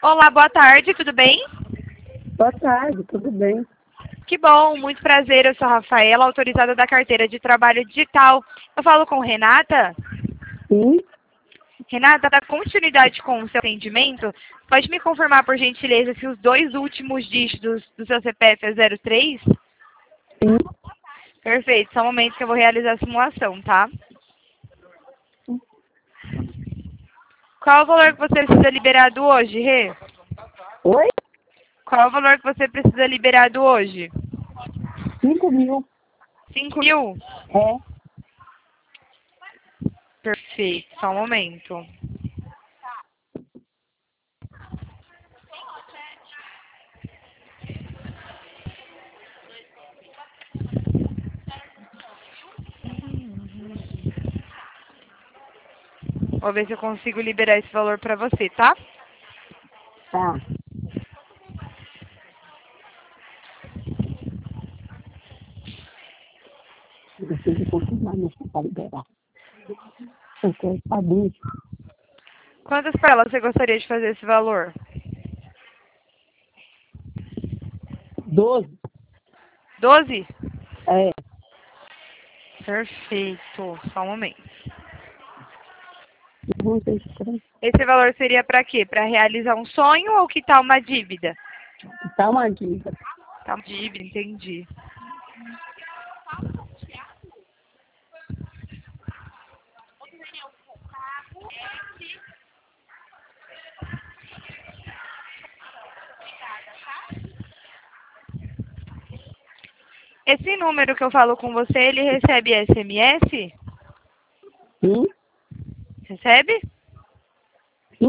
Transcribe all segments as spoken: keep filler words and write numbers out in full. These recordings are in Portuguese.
Olá, boa tarde, tudo bem? Boa tarde, tudo bem? Que bom, muito prazer, eu sou a Rafaela, autorizada da carteira de trabalho digital. Eu falo com Renata. Sim, Renata, dá continuidade com o seu atendimento? Pode me confirmar, por gentileza, se os dois últimos dígitos do seu C P F é zero três? sim. Perfeito, só um momento que eu vou realizar a simulação, tá? Qual é o valor que você precisa liberado hoje, Rê? Oi? Qual é o valor que você precisa liberado hoje? Cinco mil. Cinco mil? É. Perfeito, só um momento. Vou ver se eu consigo liberar esse valor para você, tá? Tá. Eu preciso confirmar meu para liberar. Eu quero saber. Quantas parcelas você gostaria de fazer esse valor? Doze. Doze? É. Perfeito, só um momento. Não sei se três. Esse valor seria para quê? Para realizar um sonho ou quitar uma dívida? Tá uma dívida. Tá, uma dívida, entendi. Esse número que eu falo com você, ele recebe S M S? Sim, Recebe? sim.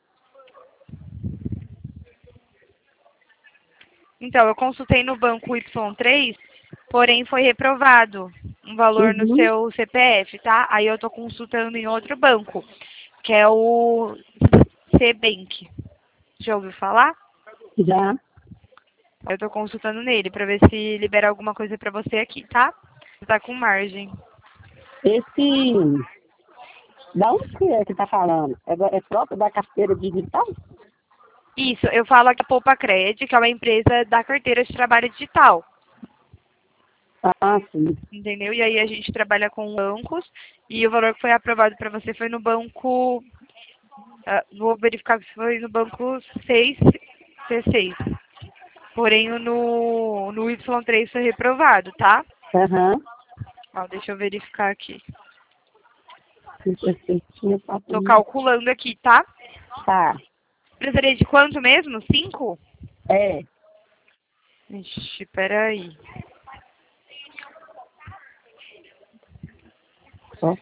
Então, eu consultei no banco Y três, porém foi reprovado um valor no Uhum. seu C P F, tá? Aí eu tô consultando em outro banco, que é o C-Bank. Já ouviu falar? Já. Eu tô consultando nele pra ver se libera alguma coisa pra você aqui, tá? Você tá com margem. Esse. Da onde que é que tá falando? É, da- é próprio da carteira digital? Isso, eu falo aqui a Poupa Cred, que é uma empresa da carteira de trabalho digital, Ah, sim. entendeu? E aí a gente trabalha com bancos e o valor que foi aprovado pra você foi no banco, ah, vou verificar se foi no banco seis C seis. Porém, o no, no Y três foi reprovado, tá? Aham. Ó, deixa eu verificar aqui. Você tinha quatro Tô mil. calculando aqui, tá? Tá. Precisaria de quanto mesmo? Cinco? É. Ixi, peraí. Só.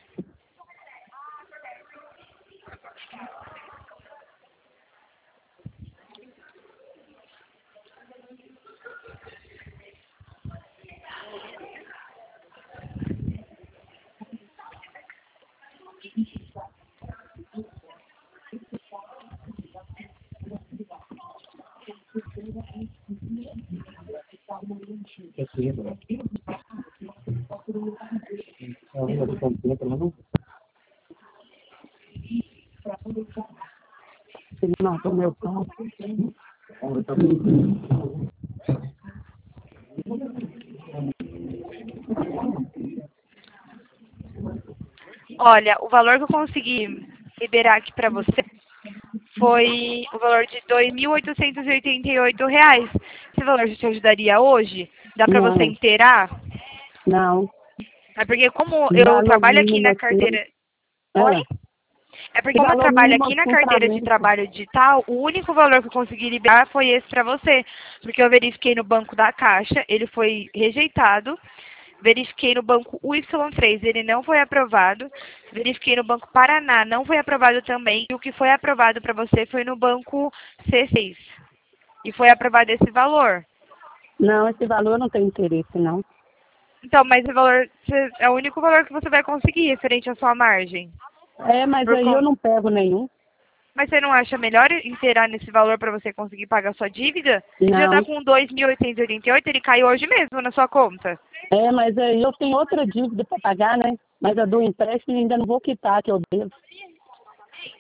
Ele matou meu carro. Olha, o valor que eu consegui liberar aqui pra você foi o valor de dois mil oitocentos e oitenta e oito reais. Esse valor já te ajudaria hoje? Dá pra você Não, inteirar? não. É porque como O eu valor trabalho aqui mínimo na assim. carteira... Oi? Ah, É porque o como eu valor trabalho mínimo aqui na assim pra carteira de mim. trabalho digital, o único valor que eu consegui liberar foi esse pra você. Porque eu verifiquei no banco da Caixa, ele foi rejeitado. Verifiquei no banco Y três, ele não foi aprovado. Verifiquei no banco Paraná, não foi aprovado também. E o que foi aprovado para você foi no banco C seis. E foi aprovado esse valor. Não, esse valor não tem interesse, não. Então, mas esse valor cê- é o único valor que você vai conseguir referente à sua margem. É, mas Por aí eu con- não pego nenhum. Mas você não acha melhor inteirar nesse valor para você conseguir pagar a sua dívida? Você já está Não. com dois mil oitocentos e oitenta e oito, ele caiu hoje mesmo na sua conta. É, mas aí eu tenho outra dívida para pagar, né? Mas a do empréstimo ainda não vou quitar, que eu devo.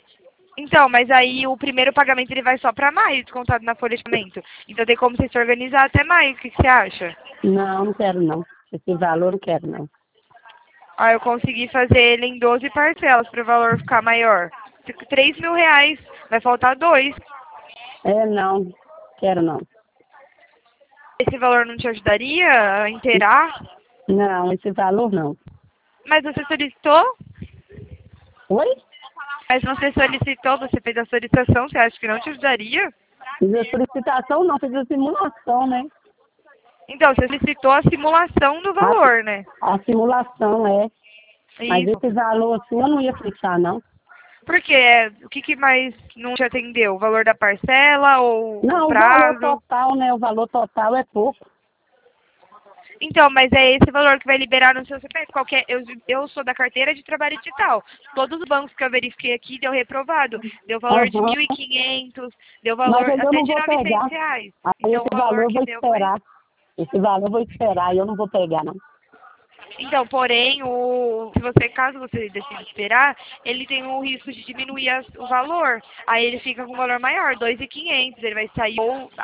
Então, mas aí o primeiro pagamento ele vai só para maio, descontado na folha de pagamento. Então tem como você se organizar até maio, o que, que você acha? Não, não quero não. Esse valor não quero não. Ah, eu consegui fazer ele em doze parcelas para o valor ficar maior. Fica três mil reais, vai faltar dois. É, não, quero não. Esse valor não te ajudaria a inteirar? Não, esse valor não. Mas você solicitou? Oi? Mas você solicitou, você fez a solicitação, você acha que não te ajudaria? Fiz a solicitação não, fiz a simulação, né? Então, você solicitou a simulação do valor, né? A simulação, é. Mas Isso. esse valor assim eu não ia fixar, não. Por quê? O que, que mais não te atendeu? O valor da parcela ou Não, o o valor prazo? total, né? O valor total é pouco. Então, mas é esse valor que vai liberar no seu C P F. Qualquer, eu, eu sou da carteira de trabalho digital. Todos os bancos que eu verifiquei aqui deu reprovado. Deu valor de Aham. mil e quinhentos, deu Mas valor aí eu até não de vou pegar. novecentos reais. Aí Então, esse o valor valor eu que vou deu foi... esperar. Esse valor eu vou esperar e eu não vou pegar, não. Então, porém, o, se você, caso você decida esperar, ele tem o risco de diminuir as- o valor. Aí ele fica com um valor maior, dois mil e quinhentos. Ele vai sair ou